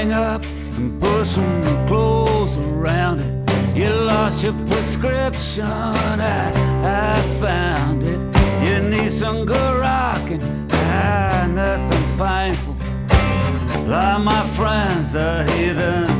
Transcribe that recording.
hang up and put some clothes around it. You lost your prescription, I found it. You need some good rocking, nothing painful. Like my friends, the heathen